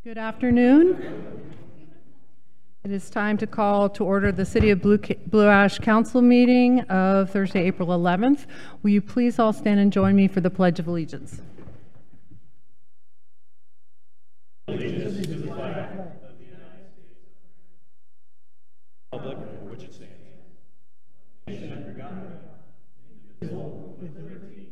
Good afternoon. It is time to call to order the City of Blue Ash Council meeting of Thursday, April 11th. Will you please all stand and join me for the Pledge of Allegiance? Allegiance to the flag of the United States of America, republic for which it stands, nation under God, indivisible, with liberty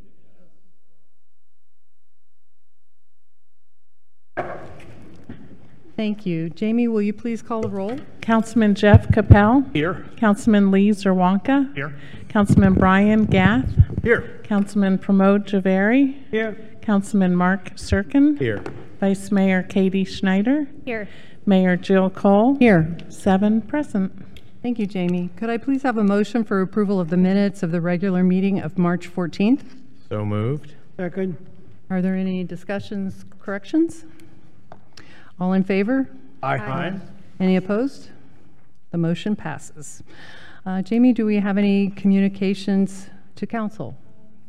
and justice. Thank you. Jamie, will you please call the roll? Councilman Jeff Capel. Here. Councilman Lee Zerwanka. Here. Councilman Brian Gath. Here. Councilman Pramod Javeri. Here. Councilman Mark Serkin. Here. Vice Mayor Katie Schneider. Here. Mayor Jill Cole. Here. 7 present. Thank you, Jamie. Could I please have a motion for approval of the minutes of the regular meeting of March 14th? So moved. Second. Are there any discussions, corrections? All in favor? Aye. Any opposed? The motion passes. Jamie, do we have any communications to council?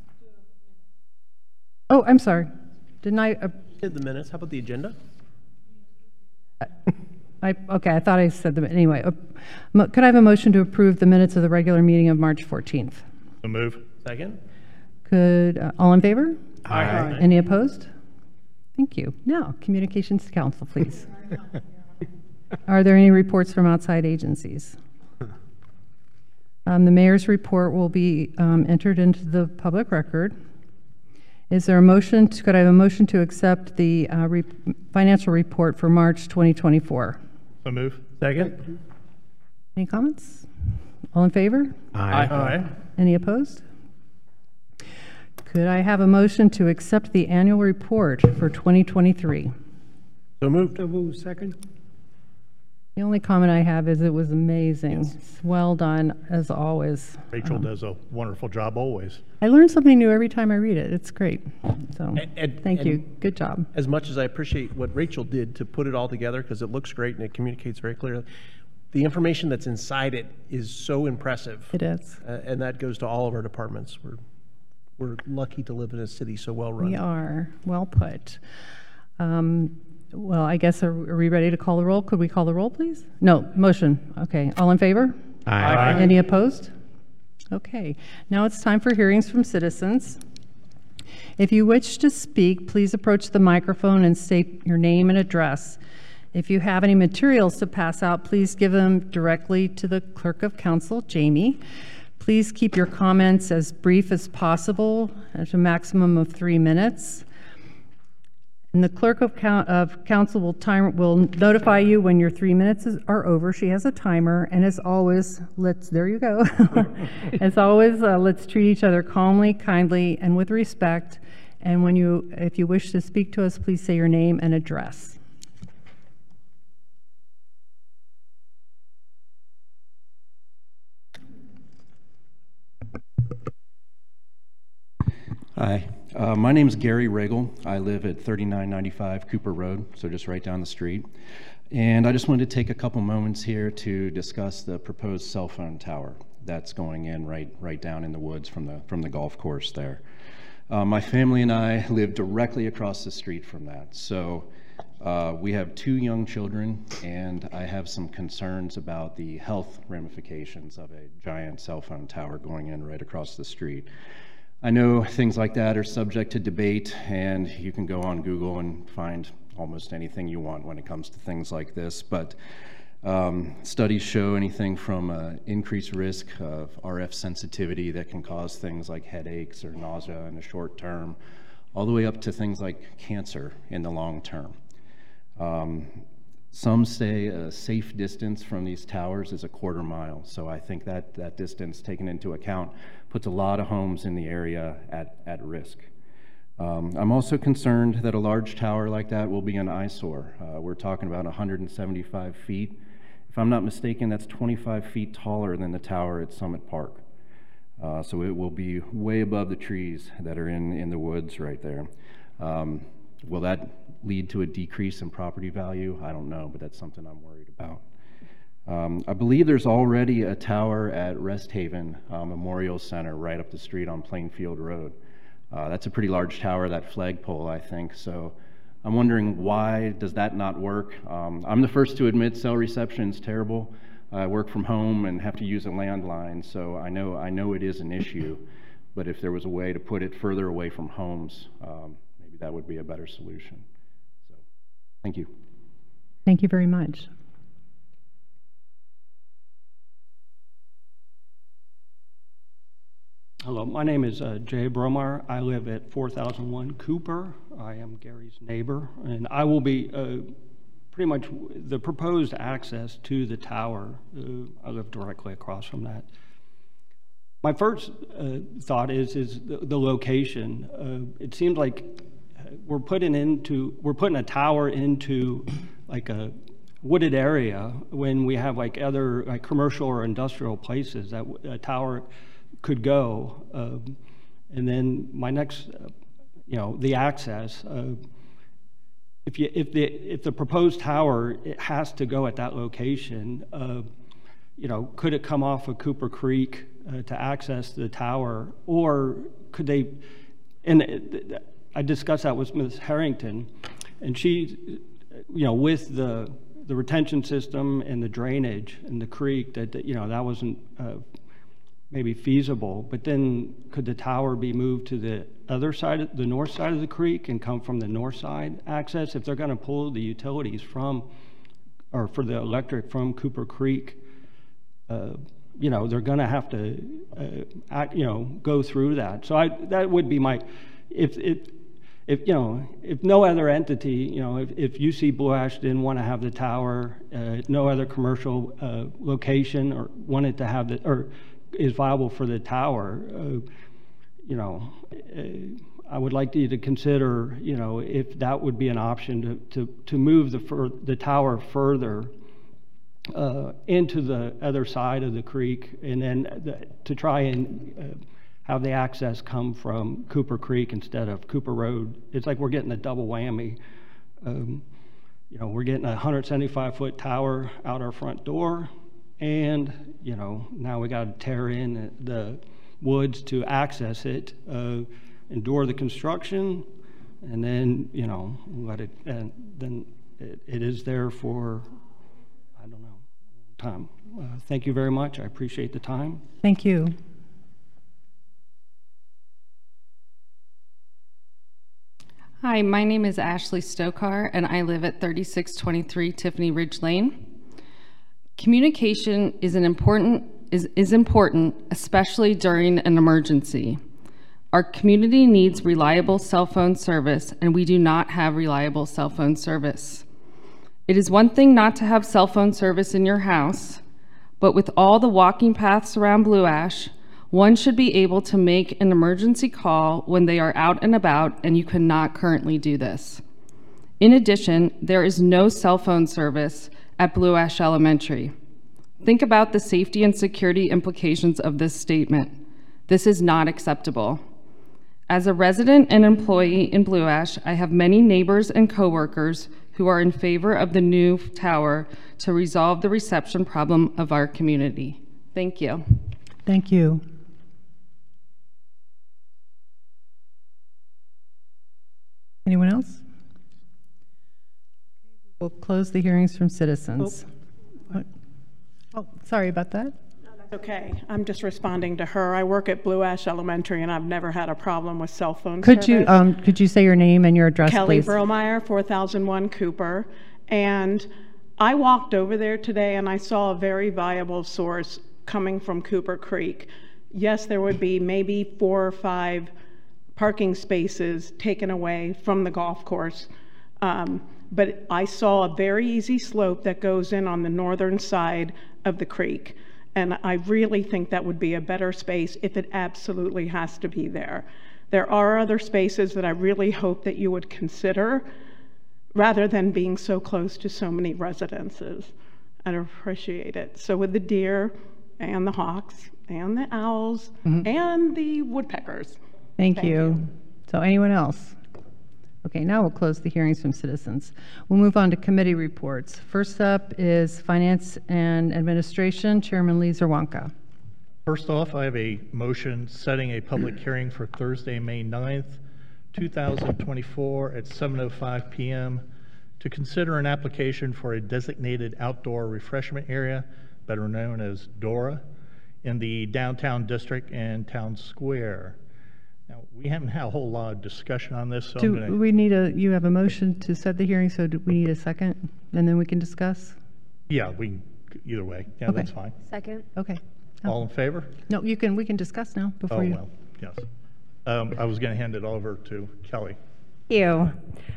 Oh, I'm sorry. Didn't I? Did the minutes? How about the agenda? Okay, I thought I said them. Anyway, could I have a motion to approve the minutes of the regular meeting of March 14th? So move. Second. Could, all in favor? Aye. Any opposed? Thank you. Now, communications to council, please. Are there any reports from outside agencies? The mayor's report will be entered into the public record. Is there a motion? Could I have a motion to accept the financial report for March 2024? So move. Second. Any comments? All in favor? Aye. Any opposed? Could I have a motion to accept the annual report for 2023? So moved. So moved. Second. The only comment I have is it was amazing. It's well done, as always. Rachel does a wonderful job always. I learn something new every time I read it. It's great. So, And- thank you. and- Good job. As much as I appreciate what Rachel did to put it all together, because it looks great and it communicates very clearly, the information that's inside it is so impressive. It is. And that goes to all of our departments. We're lucky to live in a city so well run. We are. Well put. Well, I guess, are we ready to call the roll? Could we call the roll, please? No, motion. Okay. All in favor? Aye. Any opposed? Okay. Now it's time for hearings from citizens. If you wish to speak, please approach the microphone and state your name and address. If you have any materials to pass out, please give them directly to the Clerk of Council, Jamie. Please keep your comments as brief as possible, at a maximum of 3 minutes. And the Clerk of Council will notify you when your 3 minutes are over. She has a timer, and as always, there you go. As always, let's treat each other calmly, kindly, and with respect. And if you wish to speak to us, please say your name and address. Hi, my name is Gary Regal. I live at 3995 Cooper Road, so just right down the street. And I just wanted to take a couple moments here to discuss the proposed cell phone tower that's going in right down in the woods from the golf course there. My family and I live directly across the street from that. So we have 2 young children, and I have some concerns about the health ramifications of a giant cell phone tower going in right across the street. I know things like that are subject to debate, and you can go on Google and find almost anything you want when it comes to things like this, but studies show anything from increased risk of RF sensitivity that can cause things like headaches or nausea in the short term, all the way up to things like cancer in the long term. Some say a safe distance from these towers is a 1/4 mile, so I think that distance taken into account puts a lot of homes in the area at risk. I'm also concerned that a large tower like that will be an eyesore. We're talking about 175 feet. If I'm not mistaken, that's 25 feet taller than the tower at Summit Park. So it will be way above the trees that are in the woods right there. Will that lead to a decrease in property value? I don't know, but that's something I'm worried about. I believe there's already a tower at Rest Haven Memorial Center right up the street on Plainfield Road. That's a pretty large tower, that flagpole, I think. So I'm wondering, why does that not work? I'm the first to admit cell reception is terrible. I work from home and have to use a landline, so I know it is an issue. But if there was a way to put it further away from homes, maybe that would be a better solution. So, thank you. Thank you very much. Hello, my name is Jay Bromeyer. I live at 4001 Cooper. I am Gary's neighbor, and I will be pretty much the proposed access to the tower. I live directly across from that. My first thought is the location. It seems like we're putting a tower into like a wooded area when we have like other like commercial or industrial places that a tower could go. And then my next, the access. If the proposed tower, it has to go at that location, could it come off of Cooper Creek to access the tower, or could they? And I discussed that with Ms. Harrington, and she, with the retention system and the drainage and the creek, that wasn't maybe feasible. But then could the tower be moved to the other side, the north side of the creek, and come from the north side access if they're going to pull the utilities from, or for the electric from Cooper Creek? They're going to have to, go through that. So that would be my, if no other entity, if UC Blue Ash didn't want to have the tower, no other commercial location or wanted to have the, or is viable for the tower, I would like you to consider, if that would be an option to move the tower further into the other side of the creek, and then to try and have the access come from Cooper Creek instead of Cooper Road. It's like we're getting a double whammy. We're getting a 175-foot tower out our front door, and now we got to tear in the woods to access it, endure the construction, and then let it, and then it is there for, I don't know, time. Thank you very much. I appreciate the time. Thank you. Hi, my name is Ashley Stokar, and I live at 3623 Tiffany Ridge Lane. Communication is important, especially during an emergency. Our community needs reliable cell phone service, and we do not have reliable cell phone service. It is one thing not to have cell phone service in your house, but with all the walking paths around Blue Ash, one should be able to make an emergency call when they are out and about, and you cannot currently do this. In addition, there is no cell phone service at Blue Ash Elementary. Think about the safety and security implications of this statement. This is not acceptable. As a resident and employee in Blue Ash, I have many neighbors and coworkers who are in favor of the new tower to resolve the reception problem of our community. Thank you. Thank you. Anyone else? We'll close the hearings from citizens. Oh, sorry about that. Okay, I'm just responding to her. I work at Blue Ash Elementary, and I've never had a problem with cell phone service. Could you say your name and your address, Kelly please? Bromeyer, 4001 Cooper. And I walked over there today, and I saw a very viable source coming from Cooper Creek. Yes, there would be maybe 4 or 5 parking spaces taken away from the golf course. But I saw a very easy slope that goes in on the northern side of the creek. And I really think that would be a better space if it absolutely has to be there. There are other spaces that I really hope that you would consider rather than being so close to so many residences. I'd appreciate it. So with the deer and the hawks and the owls and the woodpeckers. Thank you. So anyone else? Okay, now we'll close the hearings from citizens. We'll move on to committee reports. First up is Finance and Administration, Chairman Lee Zerwanka. First off, I have a motion setting a public hearing for Thursday, May 9th, 2024 at 7:05 PM to consider an application for a designated outdoor refreshment area, better known as DORA, in the downtown district and town square. Now, we haven't had a whole lot of discussion on this, so I'm Do going to, we need you have a motion to set the hearing, so do we need a second? And then we can discuss? yeah, either way. Yeah, that's Okay. fine. Second. Okay. All in favor? No, we can discuss now before Oh, you. well, yes. I was going to hand it over to Kelly. Thank you.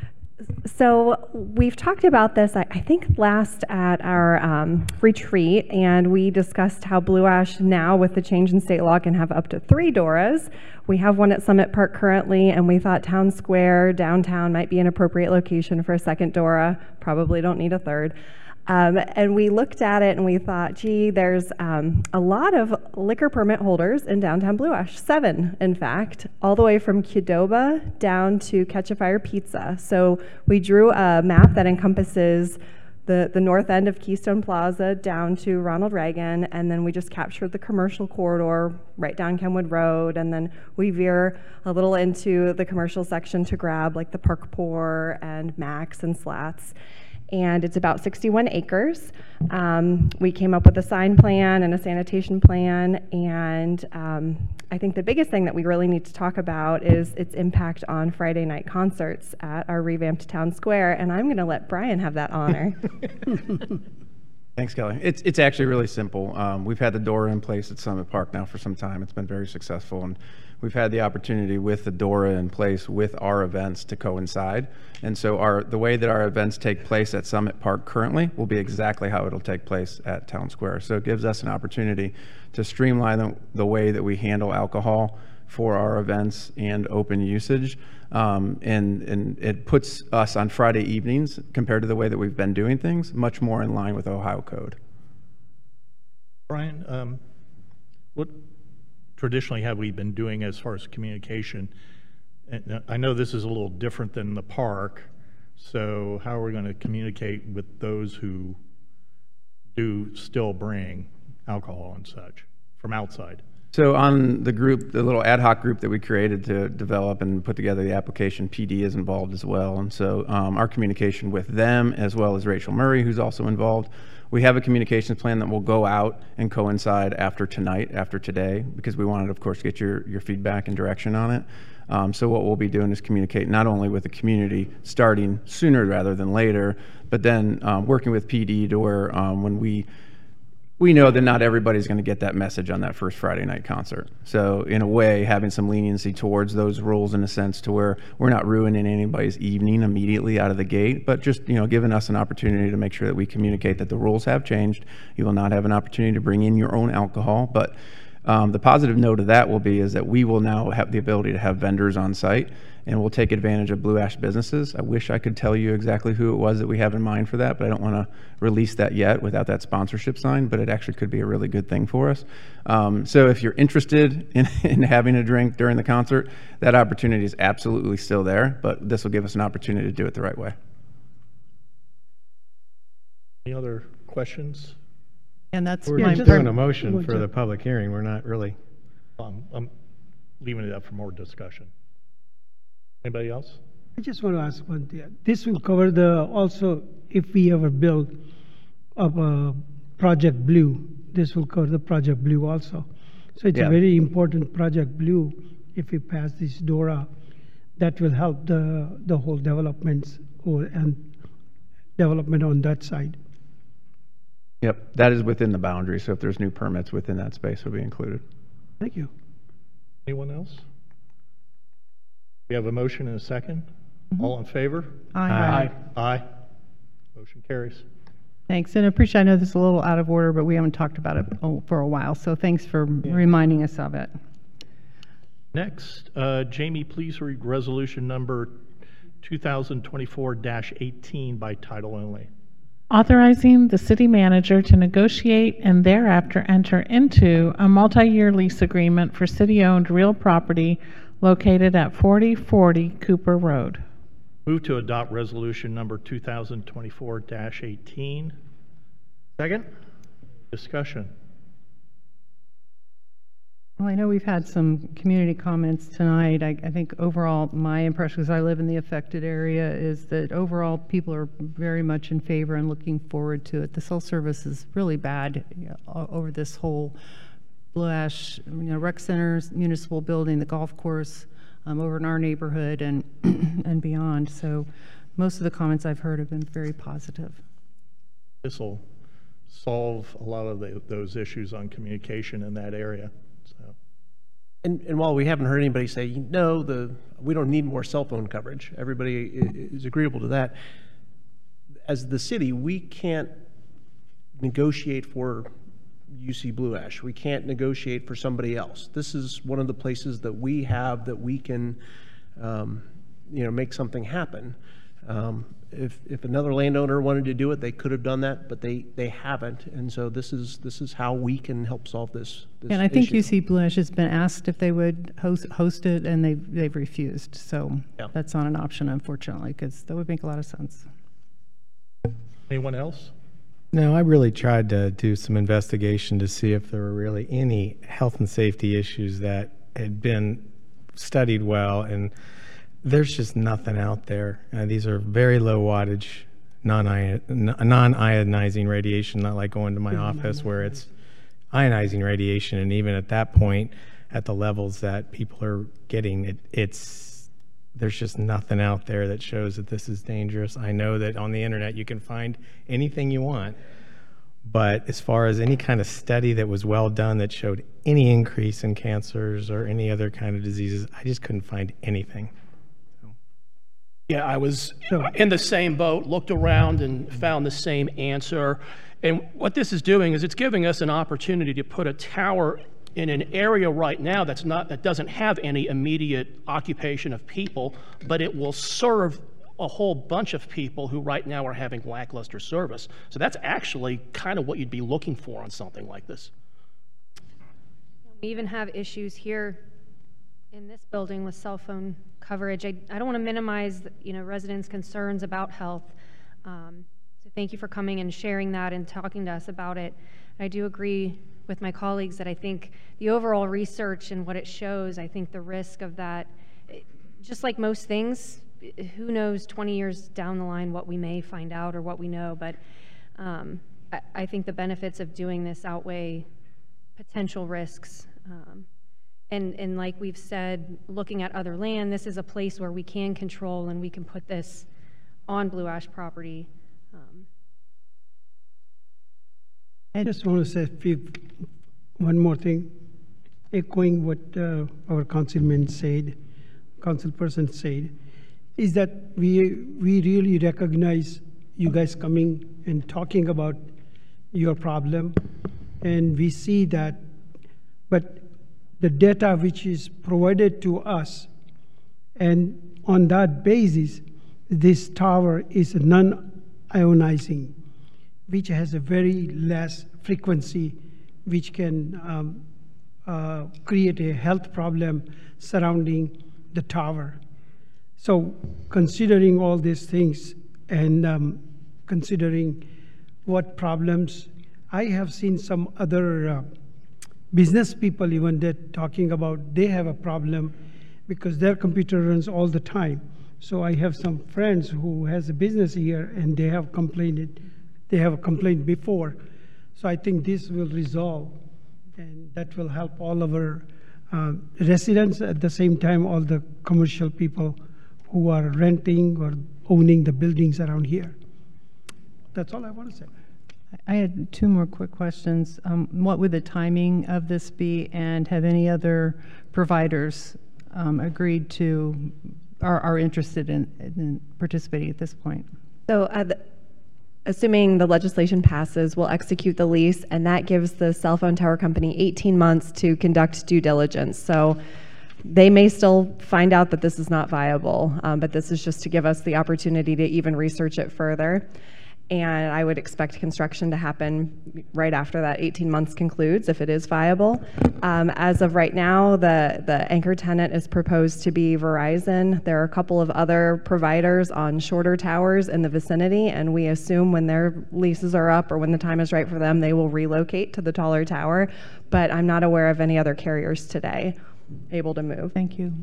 So we've talked about this, I think, last at our retreat, and we discussed how Blue Ash now, with the change in state law, can have up to 3 DORAs. We have one at Summit Park currently, and we thought Town Square, downtown, might be an appropriate location for a second DORA. Probably don't need a third. And we looked at it and we thought, gee, there's a lot of liquor permit holders in downtown Blue Ash, 7, in fact, all the way from Qdoba down to Catch a Fire Pizza. So we drew a map that encompasses the north end of Keystone Plaza down to Ronald Reagan, and then we just captured the commercial corridor right down Kenwood Road, and then we veer a little into the commercial section to grab like the Park Pour and Max and Slats. And it's about 61 acres. We came up with a sign plan and a sanitation plan, and I think the biggest thing that we really need to talk about is its impact on Friday night concerts at our revamped town square, and I'm gonna let Brian have that honor. Thanks, Kelly. It's actually really simple. We've had the DORA in place at Summit Park now for some time. It's been very successful, and we've had the opportunity with the DORA in place with our events to coincide. And so the way that our events take place at Summit Park currently will be exactly how it'll take place at Town Square. So it gives us an opportunity to streamline the way that we handle alcohol for our events and open usage. And it puts us on Friday evenings, compared to the way that we've been doing things, much more in line with Ohio code. Brian, what traditionally have we been doing as far as communication? And I know this is a little different than the park, so how are we going to communicate with those who do still bring alcohol and such from outside? So on the group, the little ad hoc group that we created to develop and put together the application, PD is involved as well. And so our communication with them, as well as Rachel Murray, who's also involved, we have a communications plan that will go out and coincide after tonight, after today, because we wanted, of course, to get your feedback and direction on it. So what we'll be doing is communicate not only with the community, starting sooner rather than later, but then working with PD to where when we know that not everybody's going to get that message on that first Friday night concert. So in a way, having some leniency towards those rules in a sense to where we're not ruining anybody's evening immediately out of the gate, but just, giving us an opportunity to make sure that we communicate that the rules have changed. You will not have an opportunity to bring in your own alcohol, but the positive note of that will be is that we will now have the ability to have vendors on site, and we'll take advantage of Blue Ash businesses. I wish I could tell you exactly who it was that we have in mind for that, but I don't want to release that yet without that sponsorship sign, but it actually could be a really good thing for us. So if you're interested in having a drink during the concert, that opportunity is absolutely still there, but this will give us an opportunity to do it the right way. Any other questions? And that's We're my just doing a motion for the public hearing. We're not really. I'm leaving it up for more discussion. Anybody else? I just want to ask one thing. This will cover also, if we ever build up a Project Blue, this will cover the Project Blue also. So it's a very important Project Blue. If we pass this DORA, that will help the whole developments and development on that side. Yep, that is within the boundary, so if there's new permits within that space, will be included. Thank you. Anyone else? We have a motion and a second. All in favor? Aye. Aye. Motion carries. Thanks, and I appreciate, I know this is a little out of order, but we haven't talked about it for a while, so thanks for reminding us of it. Next, Jamie, please read resolution number 2024-18 by title only. Authorizing the city manager to negotiate and thereafter enter into a multi-year lease agreement for city-owned real property located at 4040 Cooper Road. Move to adopt resolution number 2024-18. Second? Discussion. Well, I know we've had some community comments tonight. I think overall, my impression, because I live in the affected area, is that overall people are very much in favor and looking forward to it. The cell service is really bad over this whole Blue Ash, rec centers, municipal building, the golf course, over in our neighborhood and and beyond. So most of the comments I've heard have been very positive. This will solve a lot of those issues on communication in that area. So. And while we haven't heard anybody say, no, we don't need more cell phone coverage, everybody is agreeable to that. As the city, we can't negotiate for UC Blue Ash. We can't negotiate for somebody else. This is one of the places that we have that we can, make something happen. If another landowner wanted to do it, they could have done that, but they haven't. And so this is how we can help solve this And I think issue. UC Blue Ash has been asked if they would host it, and they've refused. So Yeah. that's not an option, unfortunately, because that would make a lot of sense. Anyone else? No, I really tried to do some investigation to see if there were really any health and safety issues that had been studied well, and there's just nothing out there. These are very low wattage, non-ionizing radiation, not like going to my office where it's ionizing radiation, and even at that point, at the levels that people are getting, there's just nothing out there that shows that this is dangerous. I know that on the internet you can find anything you want, but as far as any kind of study that was well done that showed any increase in cancers or any other kind of diseases, I just couldn't find anything. Yeah, I was in the same boat, looked around and found the same answer. And what this is doing is it's giving us an opportunity to put a tower in an area right now that doesn't have any immediate occupation of people, but it will serve a whole bunch of people who right now are having lackluster service. So that's actually kind of what you'd be looking for on something like this. We even have issues here in this building with cell phone coverage. I don't want to minimize, residents' concerns about health. So thank you for coming and sharing that and talking to us about it. I do agree with my colleagues that I think the overall research and what it shows, I think the risk of that, just like most things, who knows 20 years down the line what we may find out or what we know, but I think the benefits of doing this outweigh potential risks. And like we've said, looking at other land, this is a place where we can control and we can put this on Blue Ash property. I just want to say one more thing, echoing what our councilperson said, is that we really recognize you guys coming and talking about your problem, and we see that, but the data which is provided to us, and on that basis, this tower is non-ionizing, which has a very less frequency, which can create a health problem surrounding the tower. So considering all these things and considering what problems, I have seen some other business people even that talking about they have a problem because their computer runs all the time. So I have some friends who has a business here and they have complained before. So I think this will resolve and that will help all of our residents, at the same time all the commercial people who are renting or owning the buildings around here. That's all I want to say. I had two more quick questions. What would the timing of this be, and have any other providers agreed to, are interested in participating at this point? So assuming the legislation passes, we'll execute the lease, and that gives the cell phone tower company 18 months to conduct due diligence. So they may still find out that this is not viable, but this is just to give us the opportunity to even research it further. and I would expect construction to happen right after that 18 months concludes, if it is viable. As of right now, the anchor tenant is proposed to be Verizon. There are a couple of other providers on shorter towers in the vicinity, and we assume when their leases are up or when the time is right for them, they will relocate to the taller tower. But I'm not aware of any other carriers today able to move. Thank you.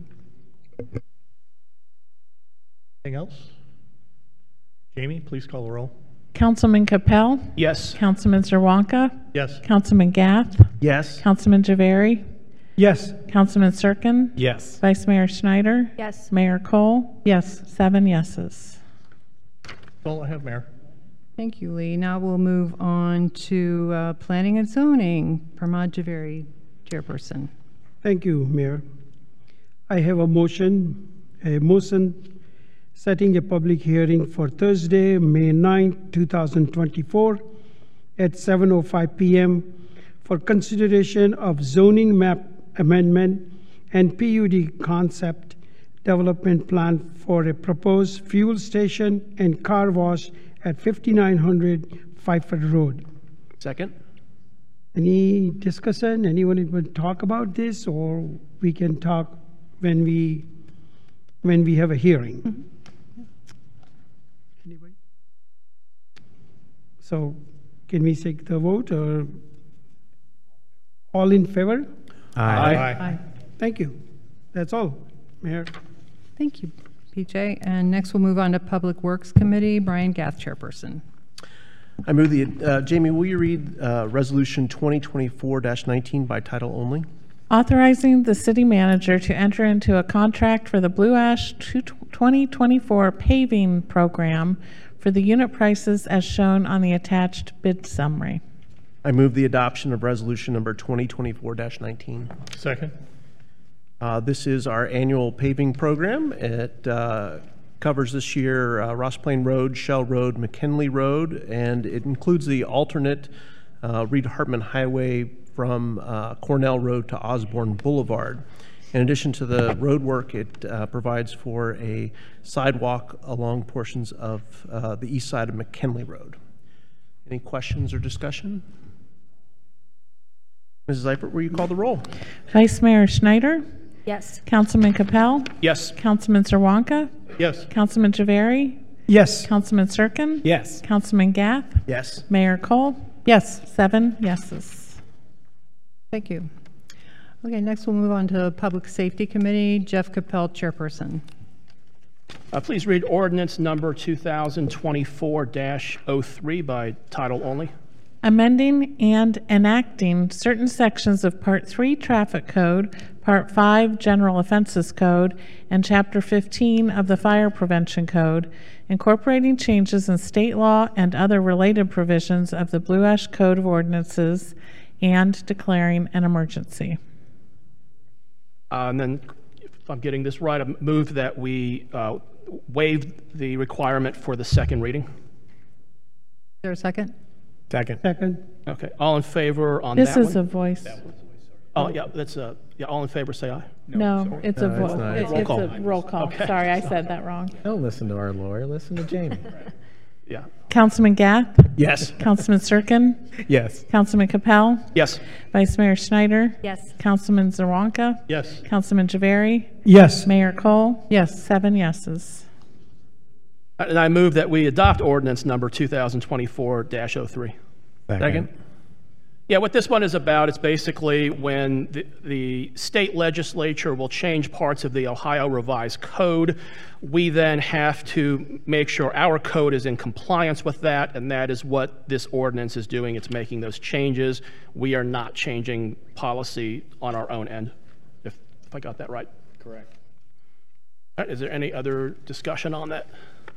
Anything else? Jamie, please call the roll. Councilman Capel? Yes. Councilman Zerwanka? Yes. Councilman Gath? Yes. Councilman Javari? Yes. Councilman Serkin? Yes. Vice Mayor Schneider? Yes. Mayor Cole? Yes. 7 yeses. That's all I have, Mayor. Thank you, Lee. Now we'll move on to Planning and Zoning. Pramod Javari, Chairperson. Thank you, Mayor. I have a motion setting a public hearing for Thursday, May 9, 2024 at 7:05 p.m. for consideration of zoning map amendment and PUD concept development plan for a proposed fuel station and car wash at 5900 Pfeiffer Road. Second? Any discussion? Anyone will talk about this, or we can talk when we have a hearing? Mm-hmm. Anybody? So can we take the vote, or all in favor? Aye. Thank you. That's all, Mayor. Thank you, PJ. And next we'll move on to Public Works Committee. Brian Gath, Chairperson. I move the, Jamie, will you read Resolution 2024-19 by title only? Authorizing the city manager to enter into a contract for the Blue Ash 2024 paving program for the unit prices as shown on the attached bid summary. I move the adoption of Resolution number 2024-19. Second. This is our annual paving program. It covers this year Ross Plain Road, Shell Road, McKinley Road, and it includes the alternate Reed Hartman Highway from Cornell Road to Osborne Boulevard. In addition to the road work, it provides for a sidewalk along portions of the east side of McKinley Road. Any questions or discussion? Mrs. Eipert, will you call the roll? Vice Mayor Schneider? Yes. Councilman Capel? Yes. Councilman Zerwanka? Yes. Councilman Javari? Yes. Councilman Serkin? Yes. Councilman Gath? Yes. Mayor Cole? Yes. 7 yeses. Thank you. Okay, next we'll move on to Public Safety Committee. Jeff Capel, Chairperson. Please read ordinance number 2024-03 by title only. Amending and enacting certain sections of Part 3 Traffic Code, Part 5 General Offenses Code, and Chapter 15 of the Fire Prevention Code, incorporating changes in state law and other related provisions of the Blue Ash Code of Ordinances, and declaring an emergency. And then, if I'm getting this right, I move that we waive the requirement for the second reading. Is there a second? Second. Second. Okay, all in favor on This that is one? a voice. Oh, yeah, that's yeah, all in favor, say aye. No, it's a voice. not. It's Roll call. a roll call. Okay. Sorry, I said that wrong. Don't listen to our lawyer, listen to Jamie. Yeah. Councilman Gath? Yes. Councilman Serkin? Yes. Councilman Capel? Yes. Vice Mayor Schneider? Yes. Councilman Zerwanka? Yes. Councilman Javari? Yes. Mayor Cole? Yes. 7 yeses. And I move that we adopt ordinance number 2024-03. Second. Yeah, what this one is about, it's basically when the state legislature will change parts of the Ohio Revised Code, we then have to make sure our code is in compliance with that, and that is what this ordinance is doing. It's making those changes. We are not changing policy on our own end, if I got that right. Correct. All right, is there any other discussion on that?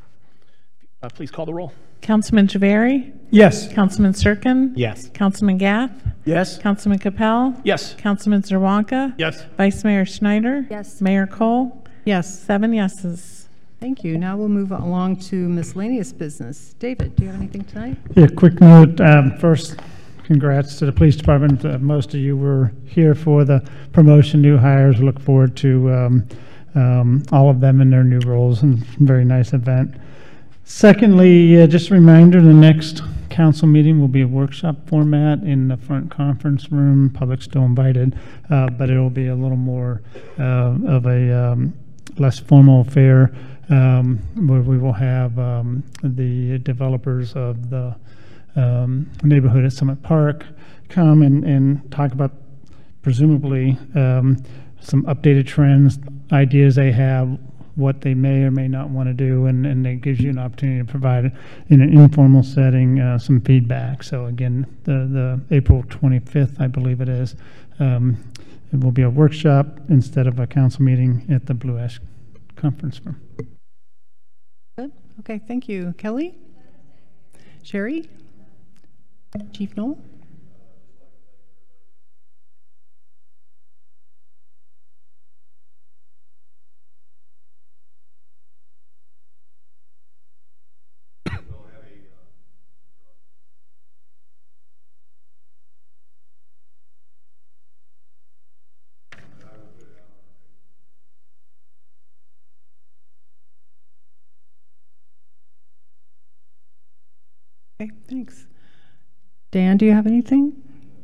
Please call the roll. Councilman Javari? Yes. Councilman Serkin? Yes. Councilman Gath? Yes. Councilman Capel? Yes. Councilman Zerwanka? Yes. Vice Mayor Schneider? Yes. Mayor Cole? Yes. 7 yeses. Thank you. Now we'll move along to miscellaneous business. David, do you have anything tonight? Yeah, quick note. First, congrats to the police department. Most of you were here for the promotion, new hires. We look forward to all of them in their new roles, and very nice event. Secondly, just a reminder, the next council meeting will be a workshop format in the front conference room. Public's still invited, but it will be a little more of a less formal affair, where we will have the developers of the neighborhood at Summit Park come and talk about presumably some updated trends, ideas they have, what they may or may not want to do, and it gives you an opportunity to provide, in an informal setting, some feedback. So again, the April 25th, I believe it is, it will be a workshop instead of a council meeting at the Blue Ash Conference Room. Good. Okay, thank you. Kelly? Sherry? Chief Knoll? Okay, thanks. Dan, do you have anything?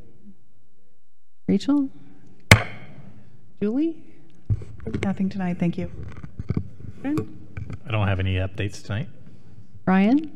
Rachel? Julie? Nothing tonight, thank you. I don't have any updates tonight. Brian?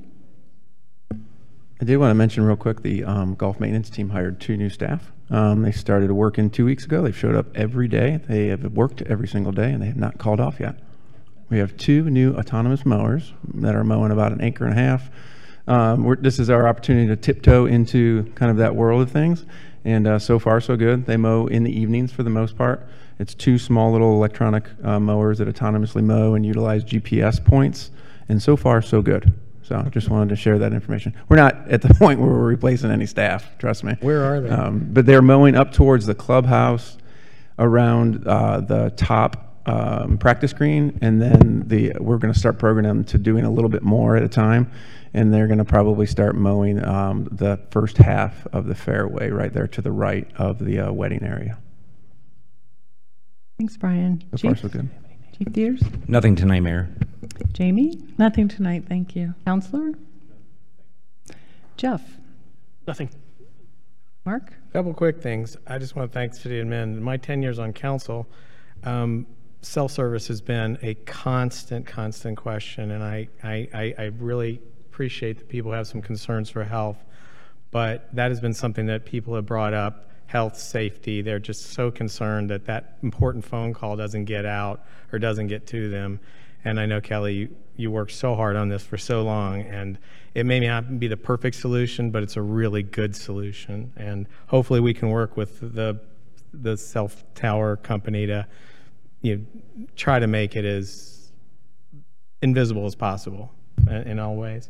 I did want to mention real quick, the golf maintenance team hired 2 new staff. They started working 2 weeks ago. They've showed up every day. They have worked every single day, and they have not called off yet. We have 2 new autonomous mowers that are mowing about 1.5 acres. This is our opportunity to tiptoe into kind of that world of things, and so far so good. They mow in the evenings for the most part. It's 2 small little electronic mowers that autonomously mow and utilize GPS points, and so far so good. So I just wanted to share that information. We're not at the point where we're replacing any staff, trust me. Where are they? But they're mowing up towards the clubhouse, around the top practice green, and then we're going to start programming them to doing a little bit more at a time, and they're going to probably start mowing the first half of the fairway right there to the right of the wedding area. Thanks, Brian. So far so good. Chief Dieters? Nothing tonight, Mayor. Jamie? Nothing tonight, thank you. Counselor? Jeff? Nothing. Mark? Couple quick things. I just want to thank the city admin. In my 10 years on council, self-service has been a constant question, and I really appreciate that people have some concerns for health, but that has been something that people have brought up. Health, safety, they're just so concerned that that important phone call doesn't get out or doesn't get to them. And I know, Kelly, you worked so hard on this for so long, and it may not be the perfect solution, but it's a really good solution. And hopefully we can work with the cell tower company to try to make it as invisible as possible in all ways.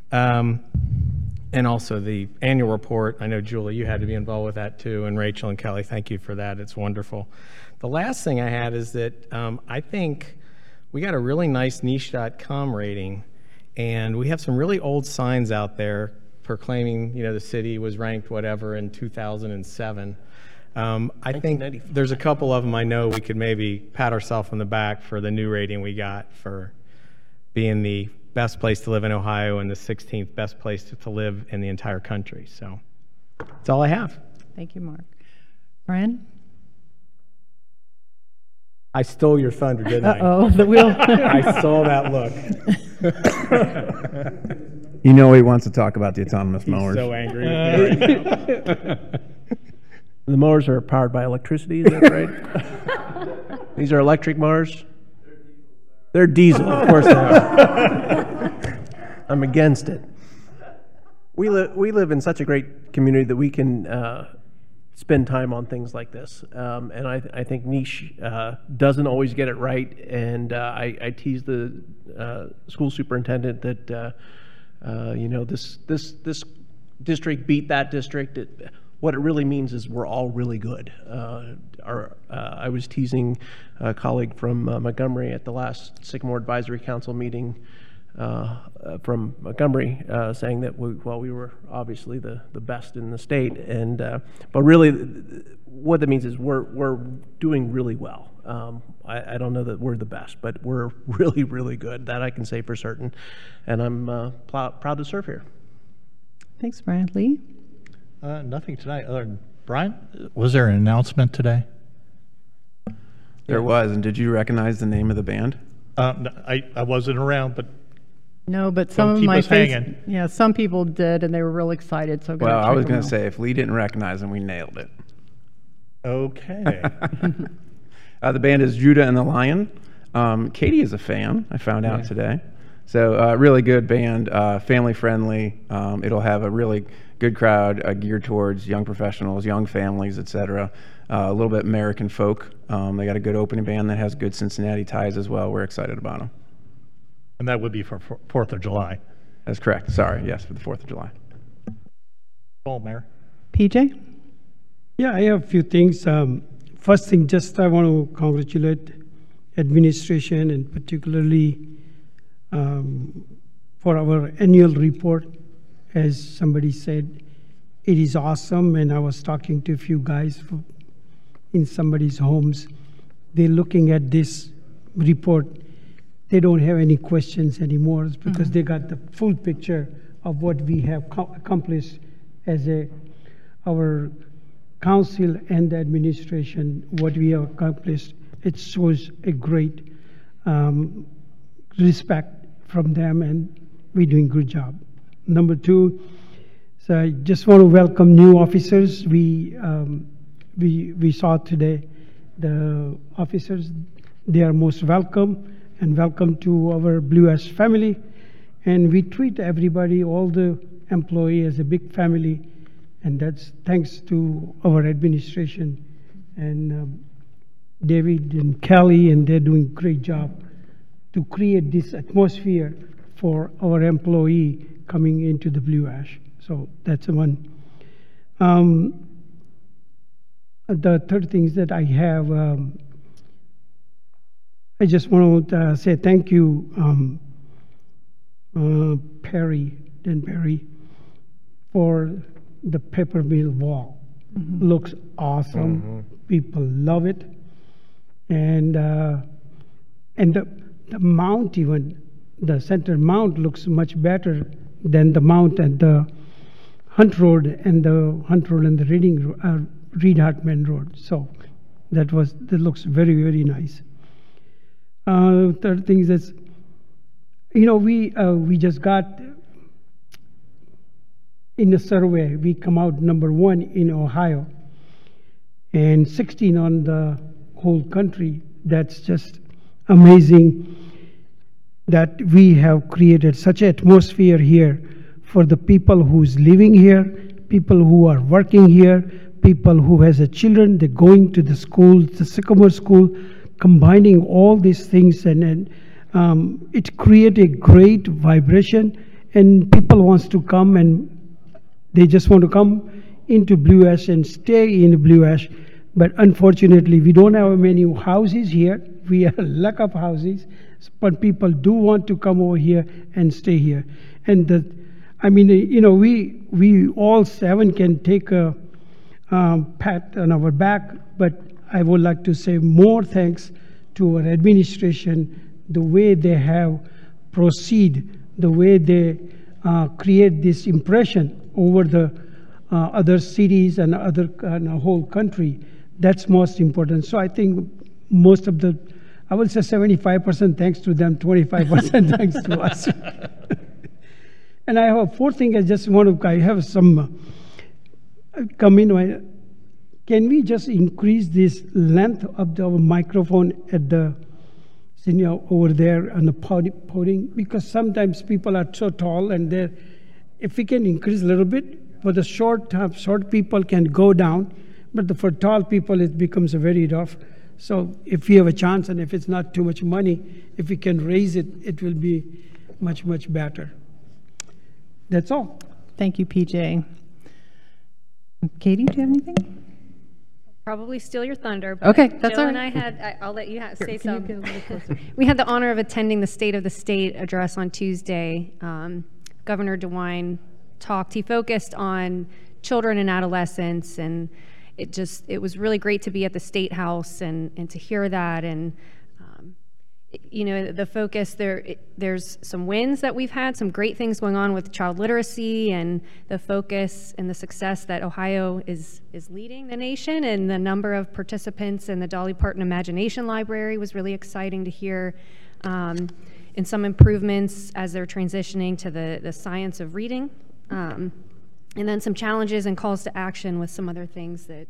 And also the annual report. I know, Julie, you had to be involved with that too, and Rachel and Kelly, thank you for that. It's wonderful. The last thing I had is that I think we got a really nice niche.com rating, and we have some really old signs out there proclaiming, the city was ranked whatever in 2007. I think there's a couple of them I know we could maybe pat ourselves on the back for the new rating we got for being the best place to live in Ohio and the 16th best place to live in the entire country. So that's all I have. Thank you, Mark. Brian? I stole your thunder, didn't I? Uh-oh, the wheel. I saw that look. He wants to talk about the autonomous mowers. He's so angry with me right now. The mowers are powered by electricity, is that right? These are electric mowers? They're diesel, of course they are. I'm against it. We live in such a great community that we can spend time on things like this. And I think niche doesn't always get it right. And I tease the school superintendent that this district beat that district. What it really means is we're all really good. I was teasing a colleague from Montgomery at the last Sycamore Advisory Council meeting from Montgomery, saying that we were obviously the best in the state, and but really what that means is we're doing really well. I don't know that we're the best, but we're really, really good. That I can say for certain. And I'm proud to serve here. Thanks, Brian. Lee? Nothing tonight other than, Brian, was there an announcement today? There was, and did you recognize the name of the band? I wasn't around, but No, but some Don't of keep my us hanging. yeah, some people did, and they were real excited. So Well, I was going to to say, if Lee didn't recognize him, we nailed it. okay. The band is Judah and the Lion. Katie is a fan, I found out today. So really good band, family friendly. It'll have a really good crowd geared towards young professionals, young families, etc. A little bit American folk. They got a good opening band that has good Cincinnati ties as well. We're excited about them. And that would be for 4th of July. That's correct. Sorry, yes, for the 4th of July. Paul, Mayor. PJ? Yeah, I have a few things. First thing, just I want to congratulate administration and particularly for our annual report. As somebody said, it is awesome. And I was talking to a few guys in somebody's homes. They're looking at this report. They don't have any questions anymore because they got the full picture of what we have accomplished as our council and the administration, what we have accomplished. It shows a great respect from them, and we're doing a good job. Number two, so I just want to welcome new officers. We saw today the officers. They are most welcome, and welcome to our Blue Ash family. And we treat everybody, all the employee, as a big family, and that's thanks to our administration and David and Kelly, and they're doing a great job to create this atmosphere for our employee coming into the Blue Ash. So that's one. The third things that I have, I just want to say thank you, Dan Perry, for the paper mill wall. Looks awesome. People love it. And the mount, even the center mount, looks much better than the mount at the Hunt Road and the Reed Hartman Road. So that looks very, very nice. Third thing is, we just got in the survey, we come out number 1 in Ohio and 16 on the whole country. That's just amazing that we have created such an atmosphere here for the people who's living here, people who are working here, people who has a children, they're going to the school, the Sycamore School, combining all these things, and it creates a great vibration, and people wants to come, and they just want to come into Blue Ash and stay in Blue Ash. But unfortunately, we don't have many houses here. We have a lack of houses, but people do want to come over here and stay here. And we all 7 can take a pat on our back, but I would like to say more thanks to our administration, the way they have proceed, the way they create this impression over the other cities and the whole country. That's most important. So I think most of I would say 75% thanks to them, 25% thanks to us. And I have a fourth thing. I have some come in. Can we just increase this length of the microphone at the over there on the podium? Because sometimes people are so tall, and if we can increase a little bit, for the short people can go down, but for tall people it becomes very rough. So if we have a chance, and if it's not too much money, if we can raise it, it will be much, much better. That's all. Thank you, PJ. Katie, do you have anything? Probably steal your thunder. But Okay, that's Jill all and right. I'll let you say Can you some. get a little closer? We had the honor of attending the State of the State address on Tuesday. Governor DeWine talked. He focused on children and adolescents, and it was really great to be at the State House and to hear that. And you know, the focus there's some wins that we've had, some great things going on with child literacy, and the focus and the success that Ohio is leading the nation, and the number of participants in the Dolly Parton Imagination Library was really exciting to hear, and some improvements as they're transitioning to the science of reading, and then some challenges and calls to action with some other things that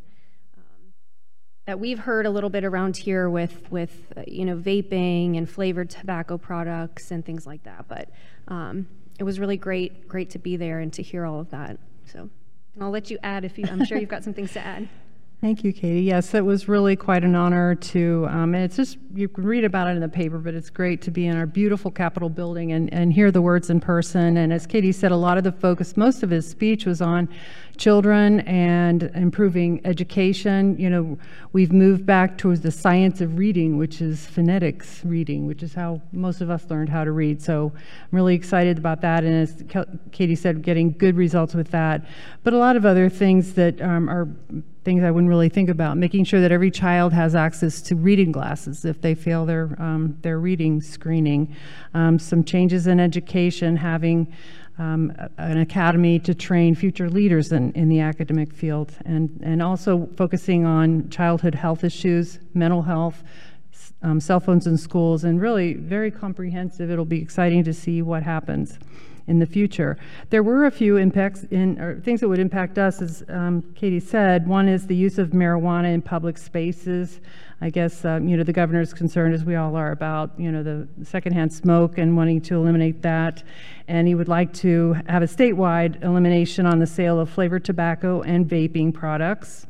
we've heard a little bit around here with you know, vaping and flavored tobacco products and things like that. But it was really great to be there and to hear all of that. So, and I'll let you add I'm sure you've got some things to add. Thank you, Katie. Yes, it was really quite an honor to, and it's just, you can read about it in the paper, but it's great to be in our beautiful Capitol building and hear the words in person. And as Katie said, a lot of the focus, most of his speech was on children and improving education. You know, we've moved back towards the science of reading, which is phonetics reading, which is how most of us learned how to read. So I'm really excited about that. And as Katie said, getting good results with that. But a lot of other things that are things I wouldn't really think about, making sure that every child has access to reading glasses if they fail their reading screening. Some changes in education, having an academy to train future leaders in the academic field, and also focusing on childhood health issues, mental health, cell phones in schools, and really very comprehensive. It'll be exciting to see what happens in the future. There were a few impacts or things that would impact us, as Katie said. One is the use of marijuana in public spaces. I guess you know, the governor's concerned, as we all are, about, you know, the secondhand smoke and wanting to eliminate that. And he would like to have a statewide elimination on the sale of flavored tobacco and vaping products.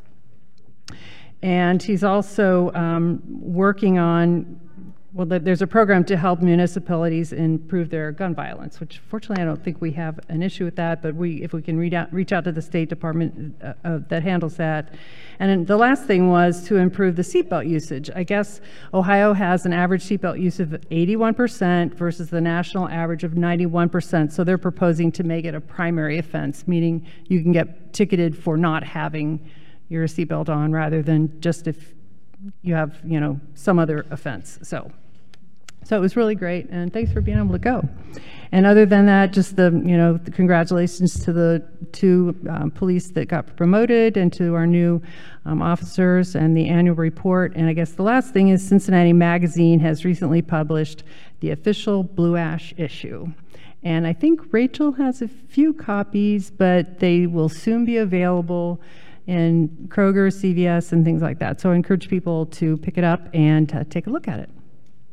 And he's also working on, well, there's a program to help municipalities improve their gun violence, which fortunately I don't think we have an issue with that, but if we can reach out to the State Department that handles that. And then the last thing was to improve the seatbelt usage. I guess Ohio has an average seatbelt use of 81% versus the national average of 91%. So they're proposing to make it a primary offense, meaning you can get ticketed for not having your seatbelt on rather than just if you have, you know, some other offense. So it was really great, and thanks for being able to go. And other than that, just the congratulations to the two police that got promoted and to our new officers and the annual report. And I guess the last thing is Cincinnati Magazine has recently published the official Blue Ash issue. And I think Rachel has a few copies, but they will soon be available in Kroger, CVS, and things like that. So I encourage people to pick it up and take a look at it.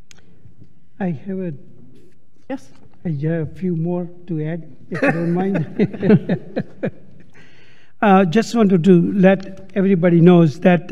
I have yes. I have a few more to add, if you don't mind. Just wanted to let everybody knows that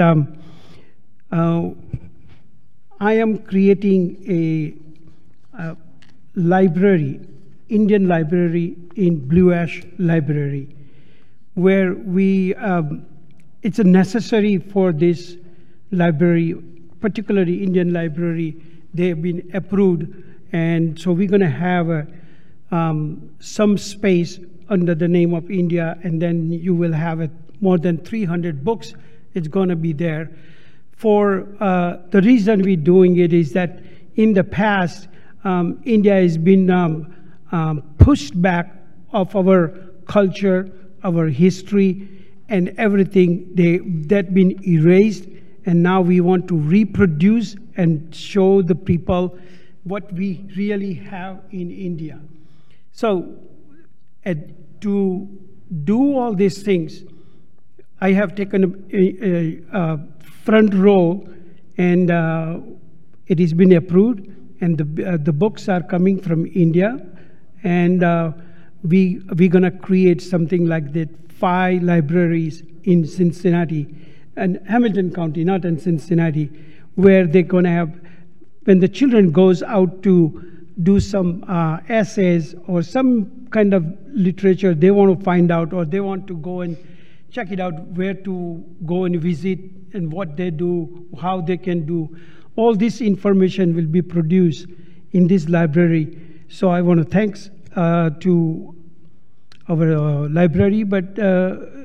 I am creating a library, Indian library in Blue Ash Library, where it's a necessary for this library, particularly Indian library. They have been approved, and so we're going to have some space under the name of India, and then you will have more than 300 books. It's going to be there. For the reason we're doing it is that in the past, India has been pushed back of our culture, our history, and everything. That's been erased, and now we want to reproduce and show the people what we really have in India. So to do all these things, I have taken a front row, and it has been approved, and the books are coming from India, and we're going to create something like that, 5 libraries in Cincinnati and Hamilton County, not in Cincinnati, where they're going to have, when the children goes out to do some essays or some kind of literature they want to find out, or they want to go and check it out, where to go and visit and what they do, how they can do. All this information will be produced in this library. So I want to thanks to our library, but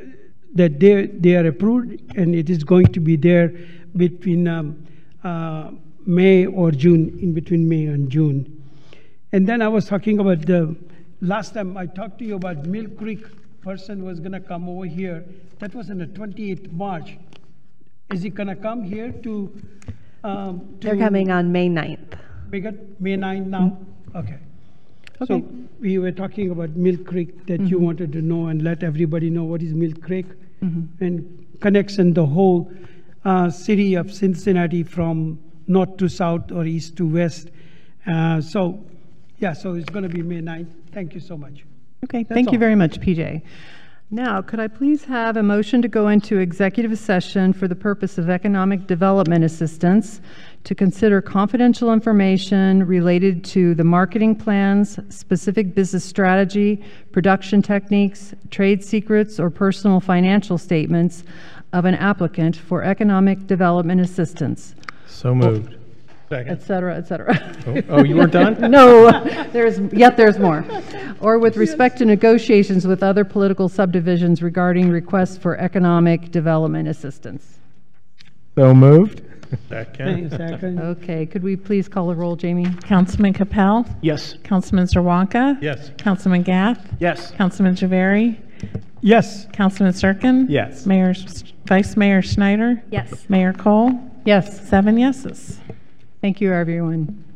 that they are approved, and it is going to be there between May or June, in between May and June. And then I was talking about the last time I talked to you about Mill Creek person was going to come over here. That was on the 28th March. Is he going to come here to? They're coming on May 9th. May 9th now? Okay. So we were talking about Mill Creek that you wanted to know and let everybody know what is Mill Creek and connects in the whole city of Cincinnati from north to south or east to west. So it's going to be May 9th. Thank you so much. Okay, That's thank you all. very much, PJ. Now, could I please have a motion to go into executive session for the purpose of economic development assistance to consider confidential information related to the marketing plans, specific business strategy, production techniques, trade secrets, or personal financial statements of an applicant for economic development assistance, So moved. et cetera, et cetera. Oh, you weren't done? No, there's more. Or with respect to negotiations with other political subdivisions regarding requests for economic development assistance. So moved. Second. Second. Okay, could we please call the roll, Jamie? Councilman Capel? Yes. Councilman Zerwanka? Yes. Councilman Gath? Yes. Councilman Javari? Yes. Councilman Serkin? Yes. Vice Mayor Schneider? Yes. Mayor Cole? Yes, 7 yeses. thank you, everyone.